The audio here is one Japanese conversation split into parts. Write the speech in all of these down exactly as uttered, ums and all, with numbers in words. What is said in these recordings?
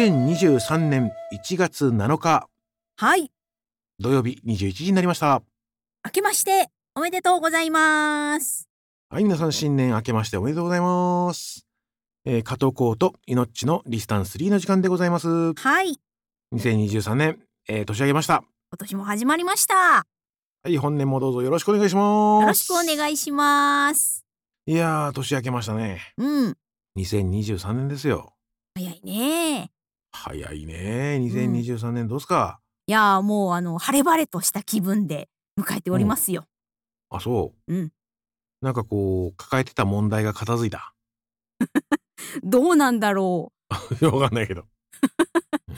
せんにじゅうさんねんいちがつなのか、 はい、 土曜日にじゅういちじになりました。 明けましておめでとうございます。 はい、皆さん新年明けましておめでとうございます。えー、加藤浩とイノッチのリスタンスリーの時間でございます。 はい、 にせんにじゅうさんねん、えー、年明けました。 今年も始まりました。 はい、本年もどうぞよろしくお願いします。 よろしくお願いします。 いやー、年明けましたね。 うん、 にせんにじゅうさんねんですよ。 早いね。 早いね。にせんにじゅうさんねんどうすか？ いやーもうあの晴れ晴れとした気分で迎えておりますよ。 あ、そう。 うん、 なんかこう抱えてた問題が片付いた。 どうなんだろわかんないけど。うん。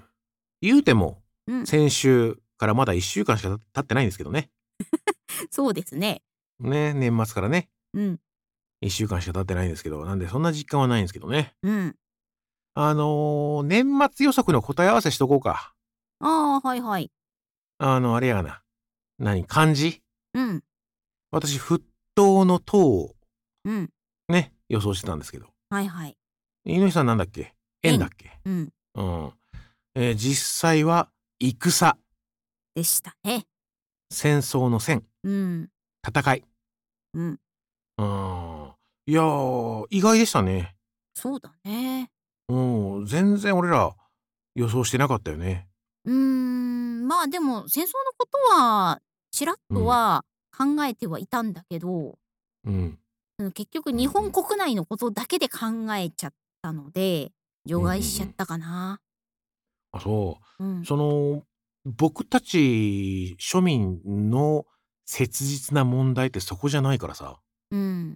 言うてもう。うん、 先週からまだいっしゅうかんしか経ってないんですけどね。 そうですね。 ね、年末からね、 うん、 いっしゅうかんしか経ってないんですけど、なんでそんな実感はないんですけどね。 うん。 あのー、年末予測の答え合わせしとこうか。 ああ、はいはい。 あの、あれやがな。何漢字？ うん、 私、沸騰の騰をうん、 ね、予想してたんですけど。 はいはい。 井上さんなんだっけ？円だっ円。 け？ うん、 うん。えー実際は戦、 でしたね。 戦争の戦、 うん、 戦い。 うん、 うーん。いやー、意外でしたね。 そうだね。 うん、全然俺ら予想してなかったよね。 うーん、まあでも戦争のことはちらっうん、 とは考えてはいたんだけど、 うん、 うん、結局うん、う日本ん、 国内のことだけで考えちゃったので、除うん、うん、う外しちゃっん。 たかな。 あ、そう。 うん。 その、僕たち庶民の切実な問題ってそこじゃないからさ。 うん。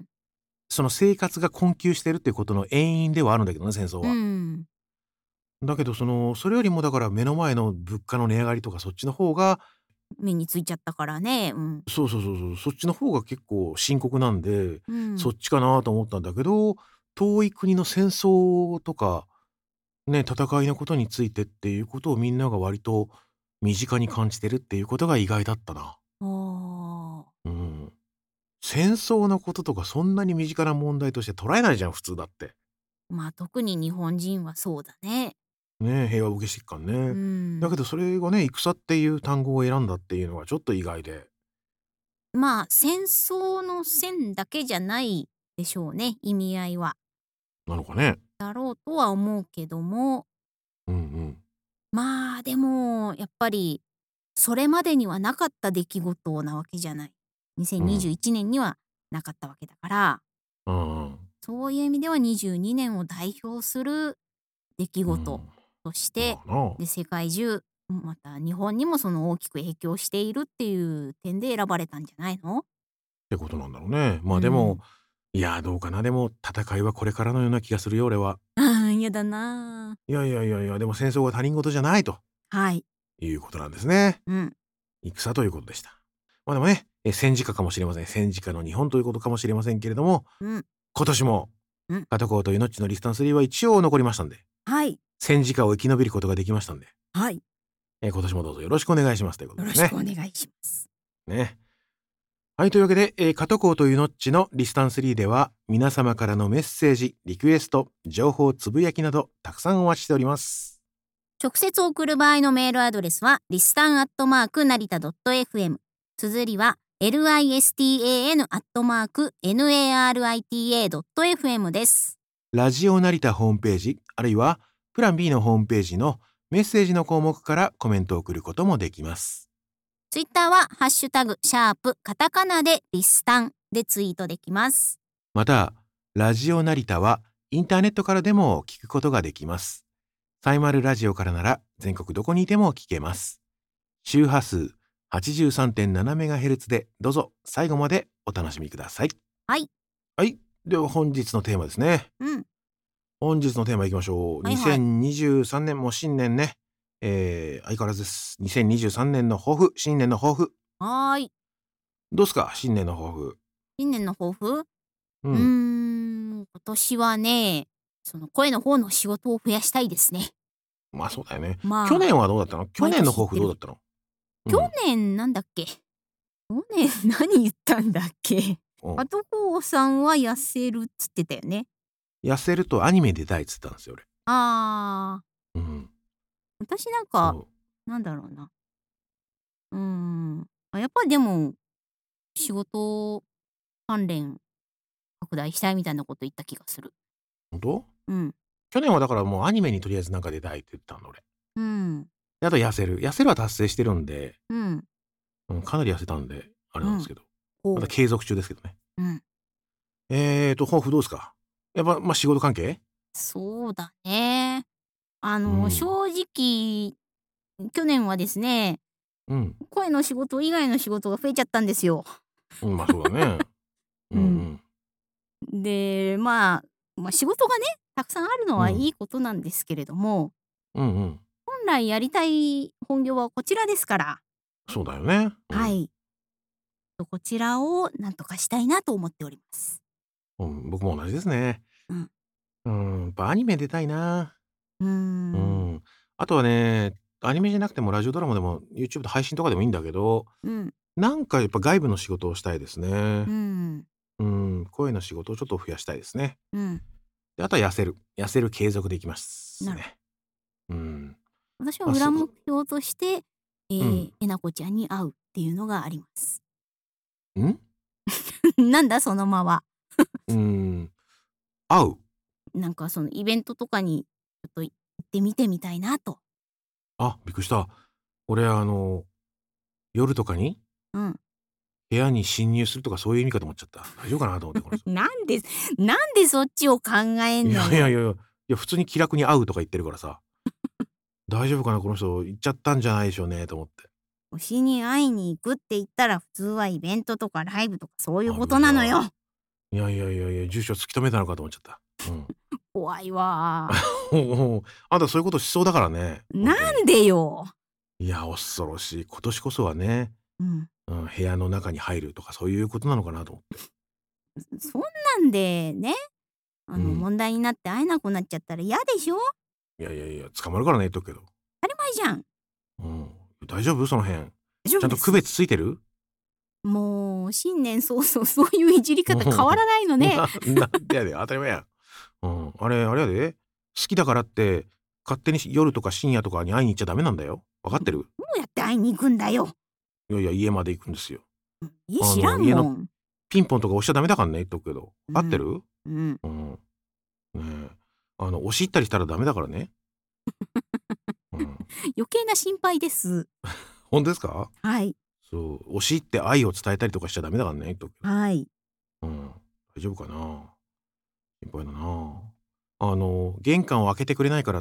その生活が困窮してるっていうことの遠因ではあるんだけどね、戦争うは。 ん。 だけどその、それよりもだから目の前の物価の値上がりとかそっちの方が、 目についちゃったからね。うん。 そうそうそうそう、そっちの方が結構深刻なんで、 うん。 そっちかなと思ったんだけど、遠い国の戦争とか、ね、戦いのことについてっていうことをみんなが割と身近に感じてるっていうことが意外だったな。 ああ。 うん。戦争のこととかそんなに身近な問題として捉えないじゃん、普通だって。 まあ特に日本人はそうだね。 ね、平和ボケ疾患うね。だけん。 どそれがね、戦っていう単語を選んだっていうのがちょっと意外で。 まあ戦争の線だけじゃないでしょうね、意味合いは。 なのかね。 だろうとは思うけども、 うんうん。 まあ、でも、やっぱり、それまでにはなかった出来事なわけじゃない。2021 うん。 年にはなかったわけだから、 うんうん。 そういう意味ではにじゅうにねんを代表する出来事うん。 として、 まあな。 で、世界中、また日本にもその大きく影響しているっていう点で選ばれたんじゃないの？ ってことなんだろうね。まあでも、 うん。 いや、どうかな。でも戦いはこれからのような気がするよ、俺は。 ああ、やだなあ。 いやいやいやいや、でも戦争が他人事じゃないとはい。 いうことなんですね。 うん。 戦ということでした。まあでもね、え戦時下かもしれません。戦時下の日本ということかもしれませんけれども、 うん。 今年も、 うん。 片方とイノッチのリスタンスリーは一応残りましたんで、 はい。 戦時下を生き延びることができましたんで、 はい。 えー今年もどうぞよろしくお願いしますということよろですね。 しくお願いします。 ね。はい、というわけで、えー、片方とイノッチのリスタンスリーでは、皆様からのメッセージ、リクエスト、情報つぶやきなど、たくさんお待ちしております。 直接送る場合のメールアドレスは、リスタンアットマーク成田 .fm。綴りは、listan アットマーク narita.fm です。 ラジオ成田ホームページ、あるいは、プラン B のホームページのメッセージの項目からコメントを送ることもできます。 ツイッターは、ハッシュタグ、シャープ、カタカナでリスタンでツイートできます。 また、ラジオ成田はインターネットからでも聞くことができます。サイマルラジオからなら全国どこにいても聞けます。周波数 はちじゅうさんてんななメガヘルツ でどうぞ最後までお楽しみください。 はい。 はい。では本日のテーマですね。 うん。 本日のテーマいきましょう。 はいはい。 にせんにじゅうさんねんも新年ね。えー、相変わらずです。にせんにじゅうさんねんの抱負、新年の抱負。 はーい。 どうすか新年の抱負。 新年の抱負？うーうん。 ん、今年はね、その声の方の仕事を増やしたいですね。 まあそうだよね。去まあ、 年はどうだったの？去毎年の抱年言ってる。 負どうだったの？う去ん。 年なんだっけ？去年何言ったんだっけ？ うん。 あとこうさんは痩せるっつってたよね。 痩せるとアニメ出たいっつったんですよ、俺。 ああ、 うん。 私なんか、 そう。 なんだろうな。うーん。あ、やっぱりでも、仕事関連拡大したいみたいなこと言った気がする。 本当？ うん。 去年はだからもうアニメにとりあえずなんか出たいって言ったの俺。 うん。 で、あと痩せる。痩せるは達成してるんで、 うん。 うん、かなり痩せたんで、あれうん。 なんですけど。まだほう。 継続中ですけどね。 うん。 えーと、抱負どうですか？やっぱ、ま、仕事関係？ そうだね。あの、 うん。 正直、去年はですね、 うん。 声の仕事以外の仕事が増えちゃったんですよ。 うん、ま、そうだね。うんううん。 ん。 で、まあ、ま、仕事がね、たくさんあるのうん。 はいいことなんですけれども、 うんうん。 本来やりたい本業はこちらですから、 そうだよね。うん。 はい。と、こちらをなんとかしたいなと思っております。 うん、僕も同じですね。 うん。 うん、やっぱアニメ出たいな。 うーうん。 ん。あとはね、アニメじゃなくてもラジオドラマでも YouTube で配信とかでもいいんだけど、 うん。 なんかやっぱ外部の仕事をしたいですうね。 ん。 うん、声の仕事をちょっと増やしたいですね。 うん。 で、あとは痩せる。痩せる継続でいきますなるほど。 ね。うん。 私はまあ、そ裏目標として、えーうん。 えなこちゃんに会うっていうのがあります。 ん？ なんだその間は。 うーん、会う？ なんかそのイベントとかにちょっと行ってみてみたいなと。 あ、びっくりした。俺あの、夜とかにうん。 部屋に侵入するとかそういう意味かと思っちゃった。大丈夫かなと思って、この人。 なんでなんでそっちを考えいんのよ。 やいやいやいや、いや普通に気楽に会うとか言ってるからさ、大丈夫かなこの人、行っちゃったんじゃないでしょうねと思って。 推しに会いに行くって言ったら普通はイベントとかライブとかそういうあ、びっこくりした。 となのよ。 いやいやいやいや、住所突き止めたのかと思っちゃった。うん。 怖いわ。 ほうほう。あんたそういうことしそうだからね、ほんとに。 なんでよ。 いや、恐ろしい。今年こそはね、 うん。 うん、部屋の中に入るとかそういうことなのかなと思って。 そんなんでね、あのうん。 問題になって会えなくなっちゃったら嫌でしょ？ いやいやいや、捕まるからね、言っとくけど。 当たり前じゃん。 うん。大丈夫？その辺。 大丈夫です。 ちゃんと区別ついてる？ もう新年早々そういういじりも方変わらないのう、 ね。 ななんでやで、当たり前や。うん。あれ、あれやで、好きだからって、勝手に夜とか深夜とかに会いに行っちゃダメなんだよ。分かってる？ どうやって会いに行くんだよ。 いやいや、家まで行くんですよ。 うん、家知らあの、家のんもん。 ピンポンとか押しちゃダメだからね、言っとくけど。 うん。 合ってる？ うん。 うん。ねえ。あの、押し入ったりしたらダメだからね。うん。 余計な心配です。 ほんとですか？ はい。 そう、押し入って愛を伝えたりとかしちゃダメだからね、言っとくけど。 はい。 うん。大丈夫かな？心配だな。あの、玄関を開けてくれないからって、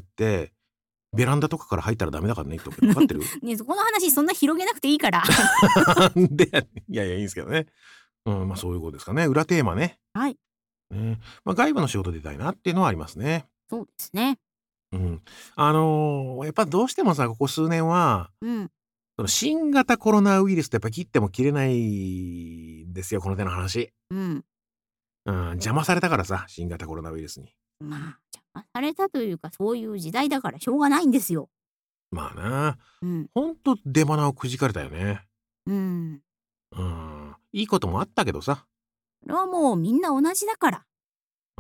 ベランダとかから入ったらダメだからね、言っとくけど、分かってる？ ね、そこの話そんな広げなくていいから。 なんでやねん。いやいや、いいんすけどね。うん、ま、そういうことですかね。裏テーマね。 はい、 ね。ま、外部の仕事出たいなっていうのはありますね。 そうですね。 うん。あの、やっぱどうしてもさ、ここ数年は、 うん、 その新型コロナウイルスってやっぱ切っても切れないんですよ、この手の話。 うん。 うん、邪魔されたからさ、新型コロナウイルスに。 まあ、邪魔されたというか、そういう時代だからしょうがないんですよ。 まあな、 うん、 ほんと出鼻をくじかれたよね。 うん。 うん。いいこともあったけどさ。 それはもうみんな同じだから。 うん。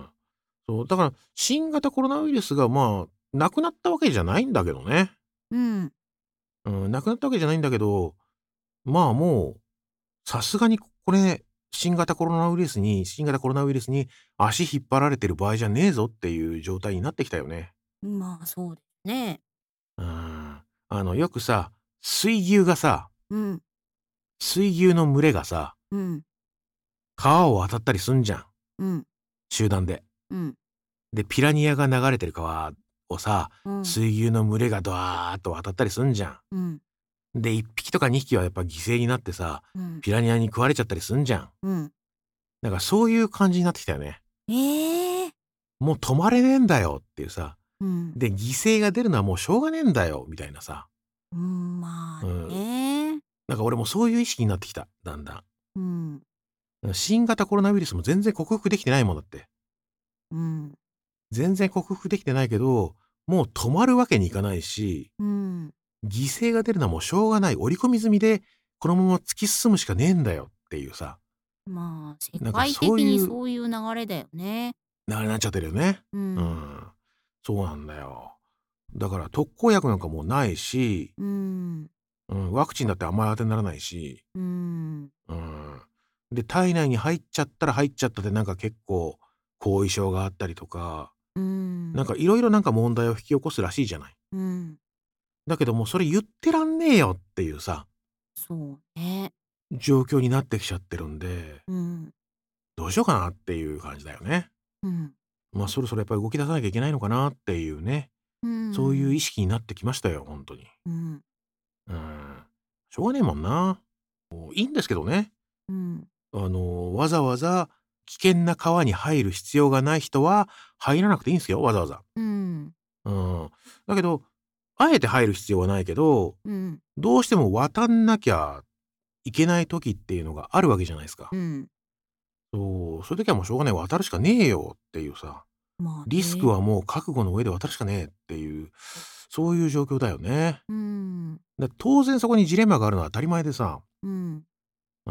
そう、だから新型コロナウイルスがまあ、なくなったわけじゃないんだけどね。 うん、 うん、なくなったわけじゃないんだけど、まあもう、さすがにこれ、新型コロナウイルスに新型コロナウイルスに足引っ張られてる場合じゃねえぞっていう状態になってきたよね。 まあ、そうですね。 うん。あの、よくさ、水牛がさ、 うん、 水牛の群れがさ、 うん、 川を渡ったりすんじゃん。 うん、 集団で。 うん、 で、ピラニアが流れてる川をさ、 うん、 水牛の群れがドワーッと渡ったりすんじゃうん、 ん。で、いっぴきとかにひきはやっぱ犠牲になってさ、 うん、 ピラニアに食われちゃったりすんじゃん。 うん。 だからそういう感じになってきたよね。 ええ。 もう止まれねえんだよっていうさ。 うん、 で、犠牲が出るのはもうしょうがねえんだよみたいなさ。 うん、まあうん。 ね。 なんか俺もそういう意識になってきた、だんだうん、 ん。新型コロナウイルスも全然克服できてないもんだって。 うん、 全然克服できてないけど、もう止まるわけにいかないし、 うん。 犠牲が出るのはもうしょうがない。織り込み済みで、このまま突き進むしかねえんだよっていうさ。 まあ、世なんか界的にそういうそういう流れだよね。 流れになっちゃってるよね。 うん。 うん。そうなんだよ。 だから特効薬なんかもうないし、 うーん。 うん、ワクチンだってあんまり当てにならないし、 うーん。 うん。で、体内に入っちゃったら入っちゃったでなんか結構後遺症があったりとか、 うーん。 なんかいろいろなんか問題を引き起こすらしいじゃない。 うん。 だけどもうそれ言ってらんねえよっていうさ、 そうね。 状況になってきちゃってるんで、 うん。 どうしようかなっていう感じだよね。 うん。 まあそろそろやっぱり動き出さなきゃいけないのかなっていうね、 うーそういう意ん。 識になってきましたよ、ほんとに。 うん。 うん。しょうがねえもんな。もういいんですけどね。 うん。 あの、わざわざ危険な川に入る必要がない人は入らなくていいんすよ、わざわざ。 うん。 うん。だけど、あえて入る必要はないけど、 うん。 どうしても渡んなきゃいけない時っていうのがあるわけじゃないすか。 うん。 そう、そういう時はもうしょうがない、渡るしかねえよっていうさ、 まあリスクね。 はもう覚悟の上で渡るしかねえっていう、そういう状況だよね。 うーん。 だ当然そこにジレンマがあるのは当たり前でさ。 うん。 うん。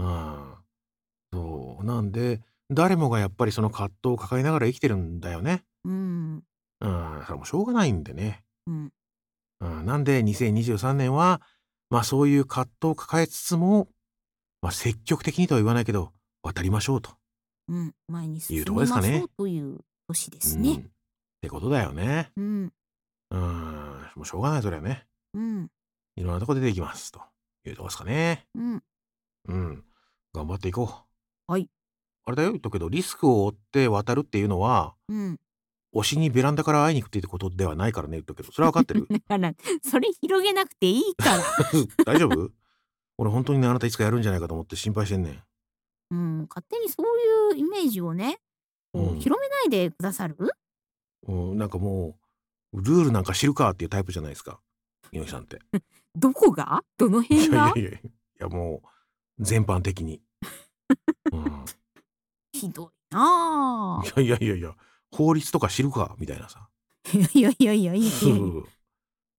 そう、なんで、誰もがやっぱりその葛藤を抱えながら生きてるんだよね。 うーん。 うん、それもしょうがないんでね。 うん。 うん、なんでにせんにじゅうさんねんは、ま、そういう葛藤を抱えつつも、ま、積極的にとは言わないけど、渡りましょうとうん、前にいうと進みましょうこですかね。 という年ですね。 うん。ってことだよね。 うん。 うーん、もうしょうがない、それはね。 うん。 いろんなとこ出ていきますというとこですかね。 うん。 うん。頑張っていこう。 はい。 あれだよ、言っとくけど、リスクを負って渡るっていうのは、 うん。 推しにベランダから会いに行くっていうことではないからね、言っとくけど、それは分かってる？ だから、それ広げなくていいから。 大丈夫？俺ほんとにね、あなたいつかやるんじゃないかと思って心配してんねん。 うん、勝手にそういうイメージをね、こううん。 広めないでくださる？ うん、なんかもう、ルールなんか知るかっていうタイプじゃないですか、猪木さんって。 どこが？どのい辺が？ やいやいや、いやもう、全般的に。うん。 ひどいなあ。 いやいやいやいや、法律とか知るかみたいなさ。 いやいやいやいやいやいやいや。 そうそうそう。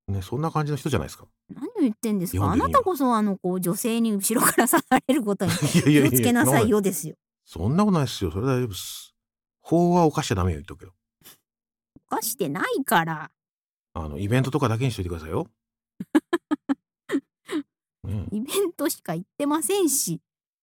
ね、そんな感じの人じゃないすか。 何を言ってんですか。あな基本的には。 たこそあのこう女性に後ろから刺されることにいやい気をつやいやいや、 けなさいそんなことない。 よですよ。 そんなことないっすよ。それ大丈夫っす。法は犯しちゃダメよ、言っとくけど。 犯してないから。 あのイベントとかだけにしといてくださいよ。うん。 イベントしか行ってませんし。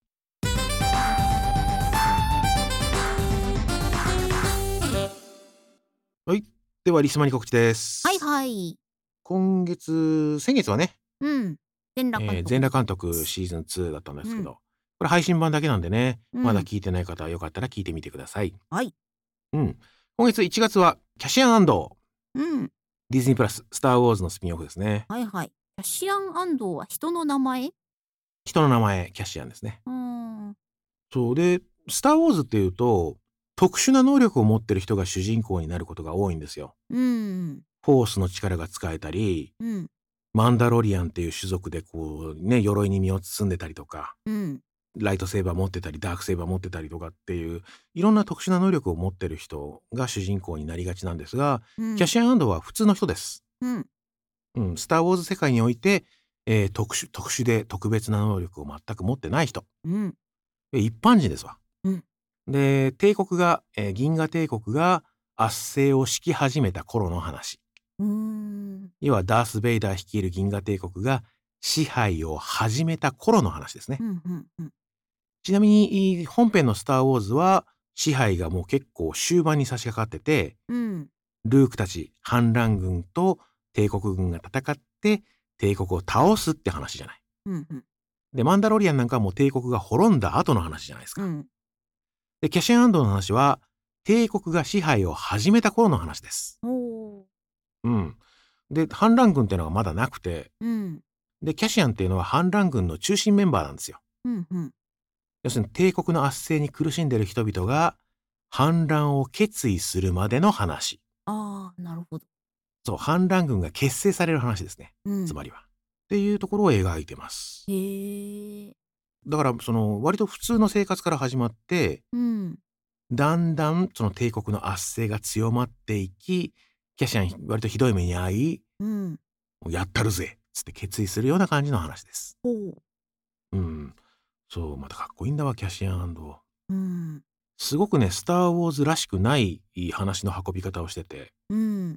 はい。ではリスマに告知です。 はいはい。 今月先月はね、 うん。全裸監ええ、全督で裸監督す。 シーズンツーだったんでうん。 すけど、これ配信版だけなんでね、まだうん。 聞いてない方はよかったら聞いてみてください。 はい。 うん。今月いちがつはキャシアン安藤。 うん。 ディズニープラス、スターウォーズのスピンオフですね。 はいはい。キャシアン安藤は人の名前？ 人の名前、キャシアンですね。 うーん。 そう、で、スターウォーズっていうと、特殊な能力を持ってる人が主人公になることが多いんですよ。 うーん。 フォースの力が使えたり、 うん。 マンダロリアンっていう種族でこうね、鎧に身を包んでたりとか、 うん。 ライトセーバー持ってたり、ダークセーバー持ってたりとかっていう、いろんな特殊な能力を持ってる人が主人公になりがちなんですが、 うん。 キャシアン安藤は普通の人です。 うん。 うん、スターウォーズ世界において、ええ、特殊特殊で特別な能力を全く持ってない人。 うん。 え、一般人ですわ。 うん。 で、帝国が、え、銀河帝国が圧政を敷き始めた頃の話。 うーん。 要はダース・ベイダー率いる銀河帝国が支配を始めた頃の話ですね。 うんうんうん。 ちなみに、い本編のスター・ウォーズは、支配がもう結構終盤に差し掛かってて、 うん。 ルークたち反乱軍と帝国軍が戦って、帝国を倒すって話じゃない。 うんうん。 で、マンダロリアンなんかはもう帝国が滅んだ後の話じゃないですか。 うん。 で、キャシアン安藤の話は、帝国が支配を始めた頃の話です。 おお。 うん。で、反乱軍っていうのがまだなくて、 うん。 で、キャシアンっていうのは反乱軍の中心メンバーなんですよ。 うんうん。 要するに帝国の圧政に苦しんでる人々が反乱を決意するまでの話。 ああ、なるほど。 そう、反乱軍が結成される話ですね。 うん。 つまりは。っていうところを描いてます。 へえ。 だから、その、割と普通の生活から始まって、 うん。 だんだんその帝国の圧政が強まっていき、キャシアン割とひどい目に遭い、 うん。 もうやったるぜっつって決意するような感じの話です。 ほう。 うん。そう、またかっこいいんだわ、キャシアン安藤。 うん。 すごくね、スター・ウォーズらしくない話の運び方をしてて、 うん。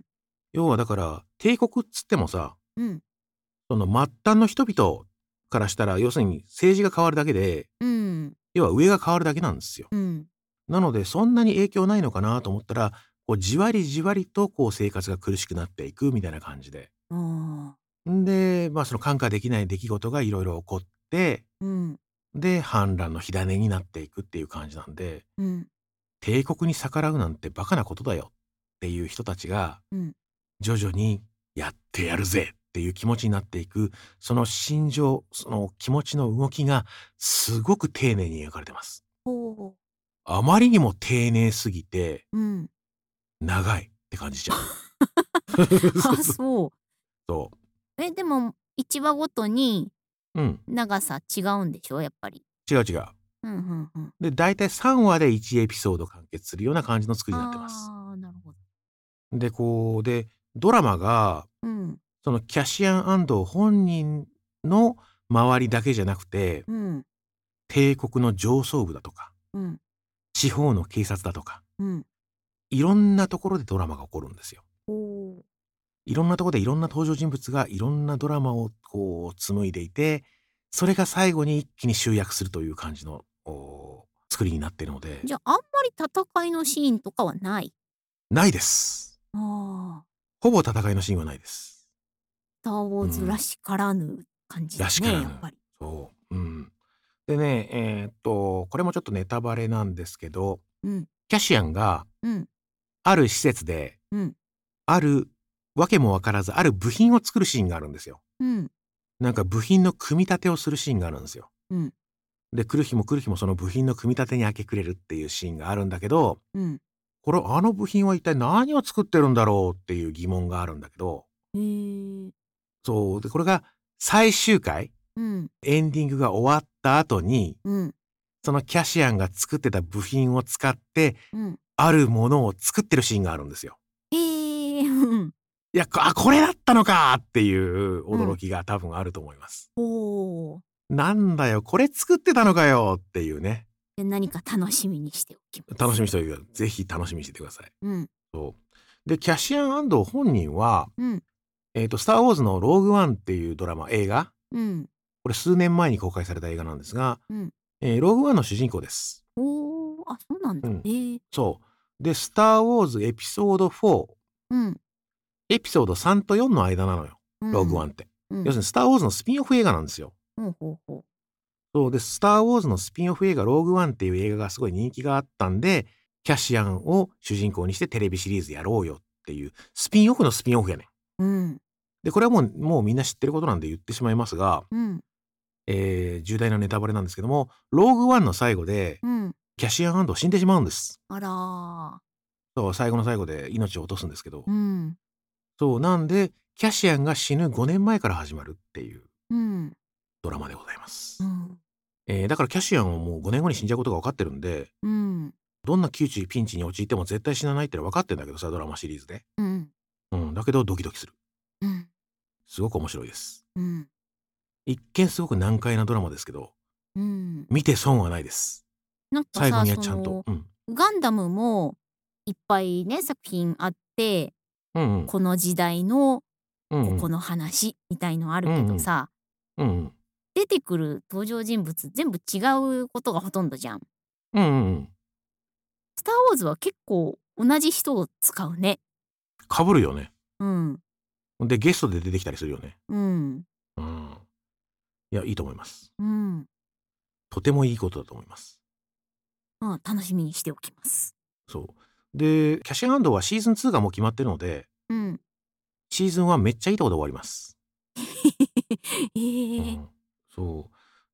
要はだから帝国っつってもさ、 うん。 その末端の人々からしたら要するに政治が変わるだけで、 うん。 要は上が変わるだけなんですよ。 うん。 なのでそんなに影響ないのかなと思ったら、こうじわりじわりとこう生活が苦しくなっていくみたいな感じで。 ああ。 んで、まあその看過できない出来事がいろいろ起こって、 うん。 で、反乱の火種になっていくっていう感じなんで、 うん。 帝国に逆らうなんてバカなことだよっていう人たちが、 うん。 徐々にやってやるぜっていう気持ちになっていく、その心情、その気持ちの動きがすごく丁寧に描かれてます。 ほう。 あまりにも丁寧すぎて、 うん。 長いって感じちゃう。 あ、そう。 そえ、でも、いちわごとにう。うん。 長さ違うんでしょ？やっぱり。 違う違う。 うん、ふんふん。 で、だいたいさんわでいちエピソード完結するような感じの作りになってます。 ああ、なるほど。 で、こう、で、ドラマが、 うん。 そのキャシアン安藤本人の周りだけじゃなくて、 うん。 帝国の上層部だとか、 うん。 地方の警察だとか、 うん。 いろんなところでドラマが起こるんですよ。 ほう。 いろんなところでいろんな登場人物がいろんなドラマをこう紡いでいて、それが最後に一気に集約するという感じの、お作りになっているので、 じゃ、あんまり戦いのシーンとかはない？ ないです。 ああ、 ほぼ戦いのシーンはないです。 スター・ウォーズらうん。 しからぬ感じだね、 らしからぬ。 やっぱり。 そう。うん。でね、えーっと、これもちょっとネタバレなんですけど、 うん、 キャシアンがうん、 ある施設で、 うん、 あるわけもわからず、ある部品を作るシーンがあるんですよ。 うん、 なんか部品の組み立てをするシーンがあるんですよ。 うん、 で、来る日も来る日もその部品の組み立てに明け暮れるっていうシーンがあるんだけど、 うん。 これ、あの部品は一体何を作ってるんだろうっていう疑問があるんだけど、 へえ。 そう、で、これが最終回、 うん、 エンディングが終わった後に、 うん、 そのキャシアンが作ってた部品を使って、 うん。 あるものを作ってるシーンがあるんですよ。 へえ、うん、 いや、こあ、これだったのかっていううん。 驚きが多分あると思います。 ほう。 なんだよ、これ作ってたのかよっていうね。 で、何か楽しみにしておきます。 楽しみにしておいてください。ぜひ楽しみにしててください。 うん、 そう。で、キャシアン安藤本人は、 うん、 えっと、スター・ウォーズのローグワンっていうドラマ、映画、 うん、 これ数年前に公開された映画なんですが、 うん。 えーローグワンの主人公です。 おお、あ、そうなんだ。 うん。 へえ。 そう。で、スター・ウォーズエピソードフォー、 うん、 エピソードさんとよんの間なのよ。ローグうん、 ワンって。 うん。 要するにスター・ウォーズのスピンオフ映画なんですよ。 ほうほうほう。 そうで、スター・ウォーズのスピンオフ映画、ローグワンっていう映画がすごい人気があったんで、キャシアンを主人公にしてテレビシリーズやろうよっていう、スピンオフのスピンオフやねん。 うん、 で、これはもう、もうみんな知ってることなんで言ってしまいますが、 うん、 えー、重大なネタバレなんですけども、ローグワンの最後で、 うん。 キャシアン安藤死んでしまうんです。 あら。 そう、最後の最後で命を落とすんですけど。 うん、 そう、なんで、キャシアンが死ぬごねんまえから始まるっていううん、 ドラマでございます。 うん、 えー、だからキャシアンはもうごねんごに死んじゃうことが分かってるんで、 うん、 どんな窮地、ピンチに陥っても絶対死なないってのは分かってんだけどさ、ドラマシリーズで。 うん、 うん、だけどドキドキする。 うん、 すごく面白いです。 うん、 一見すごく難解なドラマですけど、 うん。 見て損はないです。 なんかさ、 最後にはちゃんと、 その、 うん。 ガンダムもいっぱいね、作品あって、 うんうん。 この時代のうんうん。 ここの話みたいのあるうんうん。 けどさ、 うんうん。 出てくる登場人物全部違うことがほとんどじゃん。 うんうんうん。 スター・ウォーズは結構同じ人を使うね。 被るよね。 うん、 で、ゲストで出てきたりするよね。 うん、 うん。いや、いいと思います。 うん。 とてもいいことだと思います。 まあ、楽しみにしておきます。 そう。で、キャシアンドはシーズンツーがもう決まってるので、 うん。 シーズンワンめっちゃいいとこで終わります。うええ。 ん。そう。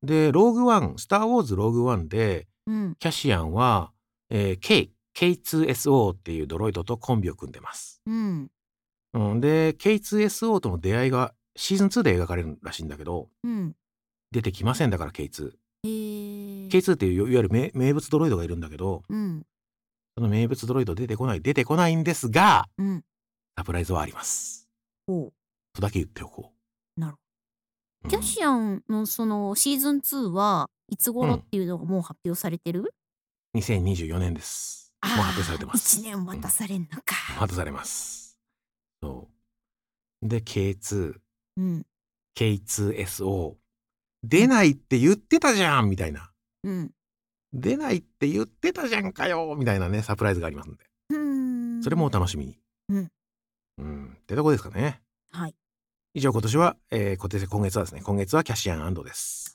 で、ローグワン、スター・ウォーズ・ローグワンで、 うん、 キャシアンは、えー、K、ケーツーエスオー っていうドロイドとコンビを組んでます。 うん、 うん、で、ケーツーエスオー との出会いがシーズンツーで描かれるらしいんだけど、 うん。 出てきませんだから ケーツー。 ええ。 ケーツー っていういわゆる名名物ドロイドがいるんだけど、 うん、 その名物ドロイド出てこない、出てこないんですが、 うん。 サプライズはあります。 ほう、 とだけ言っておこなるう。うキャん。 シアンのそのシーズンツーはいつうん。 頃っていうのがもう発表されてる？ にせんにじゅうよねんです。もう発表されああ、1 てます。うん。 年待たされんのか。 発表されます。 そうで ケーツー、 うんケーツーエスオー 出ないって言ってたじゃんみたいな、 うん。 出ないって言ってたじゃんかよみたいなねサプライズがありますんで、 うーん。 それもお楽しみに。 うん。 うんってとこですかね。 はい。 以上今年は、えー、今年今月はですね今月はキャシアン&です。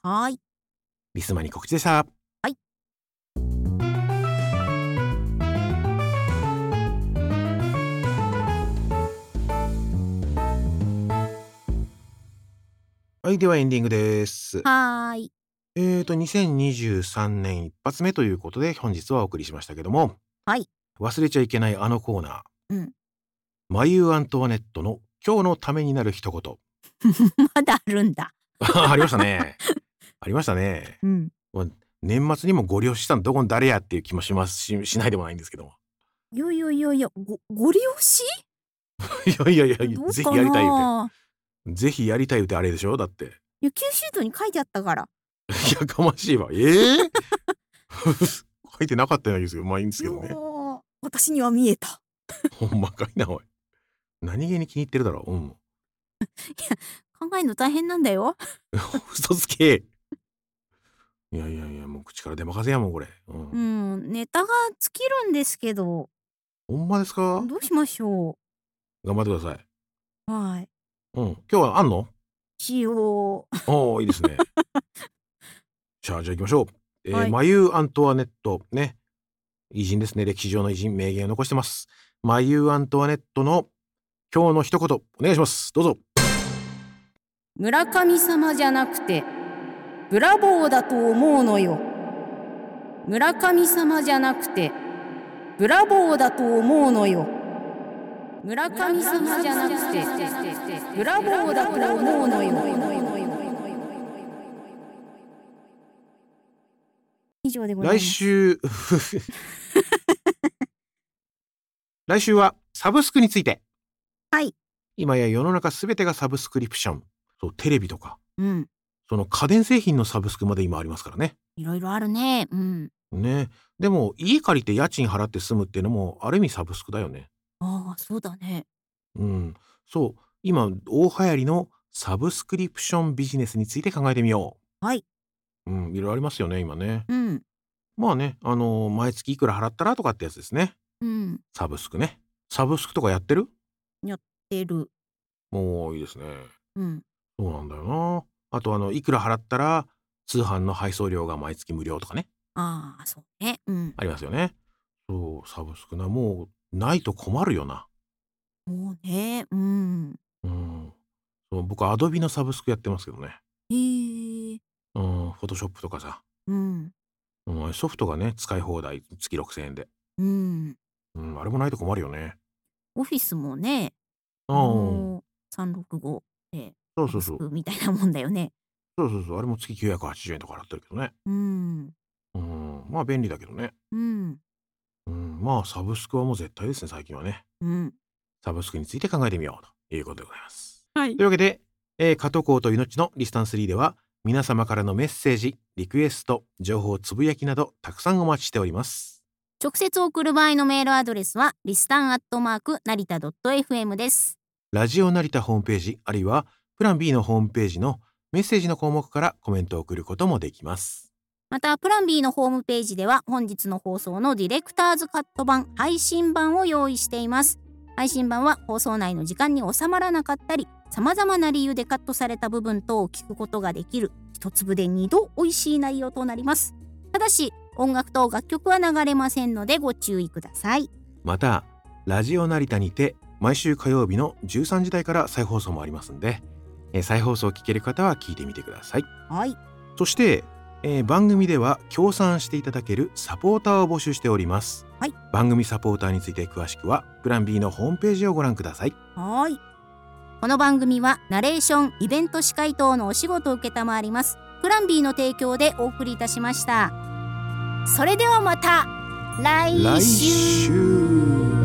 はい。 リスマに告知でした。 はい。 はい、ではエンディングです。 はーい。 えーとにせんにじゅうさんねん一発目ということで本日はお送りしましたけども、 はい。 忘れちゃいけないあのコーナー、 うん。 マユー・アントワネットの今日のためになる一言まだあるんだ。 ありましたねありましたね。 うん。 まあ年末にもご了承したのどこの誰やっていう気もしますし、しないでもないんですけどもいやいやいやいや、ごご利用しいやいやいやどうぜかひやりたい言うな。 てぜひやりたい言うてあれでしょだって。 いや、Q シートに書いてあったから。 やかましいわ。えー、書いてなかったようですよ。まあいいんですけどね。 私には見えた。 ほんまかいなおい。何気に気に入ってるだろう。うん。 いや考えるの大変なんだよ。 嘘つけ。いやいやいやもう口から出まかせやもんこれ。うん。 うん、ネタが尽きるんですけど。 ほんまですか？ どうしましょう。頑張ってください。 はい。 うん。今日はあんの？ しよう。 おおいいですね。じゃあじゃあ行きましょう。えーはい、 マユー・アントワネットね。偉人ですね。歴史上の偉人名言を残してます。マユー・アントワネットの今日の一言お願いします。どうぞ。 村神様じゃなくてブラボーだと思うのよ。村神様じゃなくてブラボーだと思うのよ。村神様じゃなくてブラボーだと思うのよ。以上でございます。 来週来週はサブスクについて。 はい。 今や世の中すべてがサブスクリプション。そうテレビとか、 うん、 その家電製品のサブスクまで今ありますからね。 いろいろあるね。うん。 ね。でも家借りて家賃払って住むっていうのもある意味サブスクだよね。 ああ、そうだね。 うん。そう今大流行りのサブスクリプションビジネスについて考えてみよう。はい。 うん、いろいろありますよね今ね。 うん。 まあね、あのー、毎月いくら払ったらとかってやつですね。 うん。 サブスクね。サブスクとかやってる？ やってる。 もういいですね。 うん。 そうなんだよな。あとあのいくら払ったら通販の配送料が毎月無料とかね。 ああ、そうね。うん。 ありますよね。そうサブスクなもうないと困るよな。 もうね。うん。 うん。そう僕アドビのサブスクやってますけどね。 へえ。 うん、フォトショップとかさ。 うん。 うん、ソフトがね使い放題月ろくせんえんで。 うん。 うん、あれもないと困るよね。 オフィスもね、 あああ。 のさんろくごでサブスそうそうそう。 クみたいなもんだよね。 そうそうそうあれも月きゅうひゃくはちじゅうえんとか払ってるけどね。 うん。 うん、まあ便利だけどね。 うん。 うん、まあサブスクはもう絶対ですね最近はね。 うん。 サブスクについて考えてみようということでございます。 はい。 というわけで、えー、加藤浩と命のリスタンスリーでは皆様からのメッセージ、リクエスト、情報つぶやきなどたくさんお待ちしております。 直接送る場合のメールアドレスはリスタンアットマーク成田 .fm です。 ラジオ成田ホームページあるいはプラン B のホームページのメッセージの項目からコメントを送ることもできます。 またプラン B のホームページでは本日の放送のディレクターズカット版配信版を用意しています。配信版は放送内の時間に収まらなかったり様々な理由でカットされた部分等を聞くことができる一粒で二度美味しい内容となります。ただし音楽と楽曲は流れませんのでご注意ください。 またラジオ成田にて毎週火曜日のじゅうさんじ台から再放送もありますんで、えー、再放送を聞ける方は聞いてみてください。 はい。 そして、えー、番組では協賛していただけるサポーターを募集しております。 はい。 番組サポーターについて詳しくはプラン B のホームページをご覧ください。 はい。この番組はナレーション、イベント司会等のお仕事を受けたまわりますプラン B の提供でお送りいたしました。それではまた来週。 来週